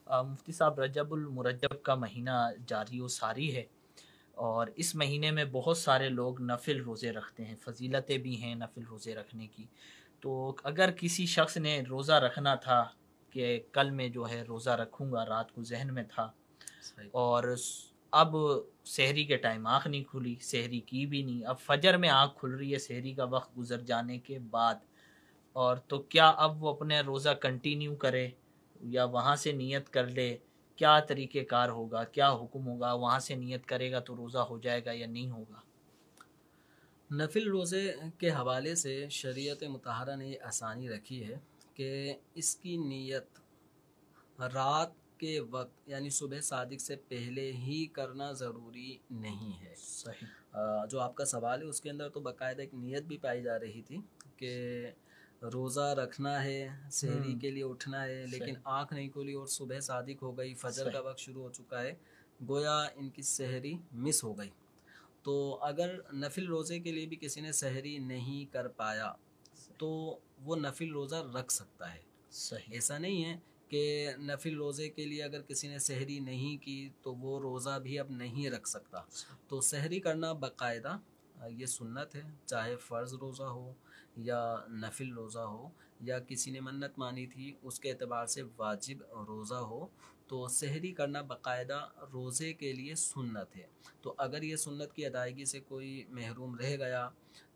مفتی صاحب، رجب المرجب کا مہینہ جاری و ساری ہے، اور اس مہینے میں بہت سارے لوگ نفل روزے رکھتے ہیں، فضیلتیں بھی ہیں نفل روزے رکھنے کی۔ تو اگر کسی شخص نے روزہ رکھنا تھا کہ کل میں جو ہے روزہ رکھوں گا، رات کو ذہن میں تھا، صحیح۔ اور اب سحری کے ٹائم آنکھ نہیں کھلی، سحری کی بھی نہیں، اب فجر میں آنکھ کھل رہی ہے سحری کا وقت گزر جانے کے بعد، اور تو کیا اب وہ اپنے روزہ کنٹینیو کرے یا وہاں سے نیت کر لے؟ کیا طریقہ کار ہوگا، کیا حکم ہوگا؟ وہاں سے نیت کرے گا تو روزہ ہو جائے گا یا نہیں ہوگا؟ نفل روزے کے حوالے سے شریعت مطہرہ نے یہ آسانی رکھی ہے کہ اس کی نیت رات کے وقت یعنی صبح صادق سے پہلے ہی کرنا ضروری نہیں ہے۔ صحیح۔ جو آپ کا سوال ہے اس کے اندر تو باقاعدہ ایک نیت بھی پائی جا رہی تھی کہ روزہ رکھنا ہے، سحری کے لیے اٹھنا ہے، لیکن صحیح۔ آنکھ نہیں کھلی اور صبح صادق ہو گئی، فجر کا صحیح۔ وقت شروع ہو چکا ہے، گویا ان کی سحری مس ہو گئی۔ تو اگر نفل روزے کے لیے بھی کسی نے سحری نہیں کر پایا تو وہ نفل روزہ رکھ سکتا ہے۔ صحیح۔ ایسا نہیں ہے کہ نفل روزے کے لیے اگر کسی نے سحری نہیں کی تو وہ روزہ بھی اب نہیں رکھ سکتا۔ تو سحری کرنا باقاعدہ یہ سنت ہے، چاہے فرض روزہ ہو یا نفل روزہ ہو، یا کسی نے منت مانی تھی اس کے اعتبار سے واجب روزہ ہو، تو سحری کرنا باقاعدہ روزے کے لیے سنت ہے۔ تو اگر یہ سنت کی ادائیگی سے کوئی محروم رہ گیا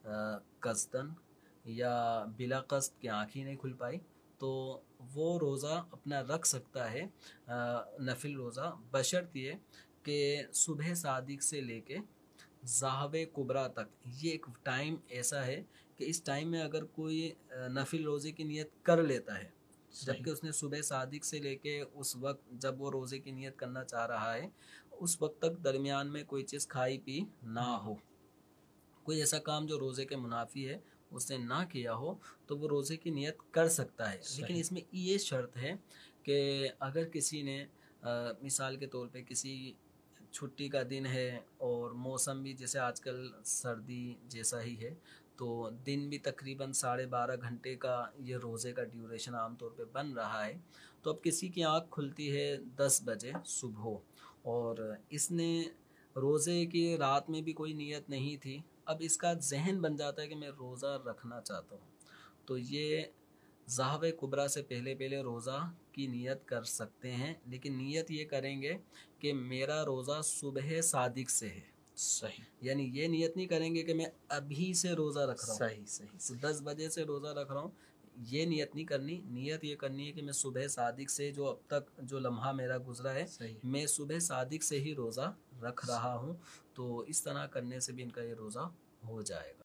قصداً یا بلا قصد کی آنکھ ہی نہیں کھل پائی، تو وہ روزہ اپنا رکھ سکتا ہے، نفل روزہ، بشرط یہ کہ صبح صادق سے لے کے ذہب کبریٰ تک یہ ایک ٹائم ایسا ہے کہ اس ٹائم میں اگر کوئی نفل روزے کی نیت کر لیتا ہے، جبکہ اس نے صبح صادق سے لے کے اس وقت جب وہ روزے کی نیت کرنا چاہ رہا ہے اس وقت تک درمیان میں کوئی چیز کھائی پی نہ ہو، کوئی ایسا کام جو روزے کے منافی ہے اس نے نہ کیا ہو، تو وہ روزے کی نیت کر سکتا ہے۔ لیکن اس میں یہ شرط ہے کہ اگر کسی نے مثال کے طور پہ کسی چھٹی کا دن ہے اور موسم بھی جیسے آج کل سردی جیسا ہی ہے، تو دن بھی تقریباً 12.5 گھنٹے کا یہ روزے کا ڈیوریشن عام طور پہ بن رہا ہے، تو اب کسی کی آنکھ کھلتی ہے 10 بجے صبح اور اس نے روزے کی رات میں بھی کوئی نیت نہیں تھی، اب اس کا ذہن بن جاتا ہے کہ میں روزہ رکھنا چاہتا ہوں، تو یہ ذہب کبریٰ سے پہلے روزہ کی نیت کر سکتے ہیں، لیکن نیت یہ کریں گے کہ میرا روزہ صبح صادق سے ہے۔ صحیح۔ یعنی یہ نیت نہیں کریں گے کہ میں ابھی سے روزہ رکھ رہا ہوں، صحیح۔ صحیح۔ تو 10 بجے سے روزہ رکھ رہا ہوں، یہ نیت نہیں کرنی۔ نیت یہ کرنی ہے کہ میں صبح صادق سے جو اب تک جو لمحہ میرا گزرا ہے میں صبح صادق سے ہی روزہ رکھ رہا ہوں، تو اس طرح کرنے سے بھی ان کا یہ روزہ ہو جائے گا۔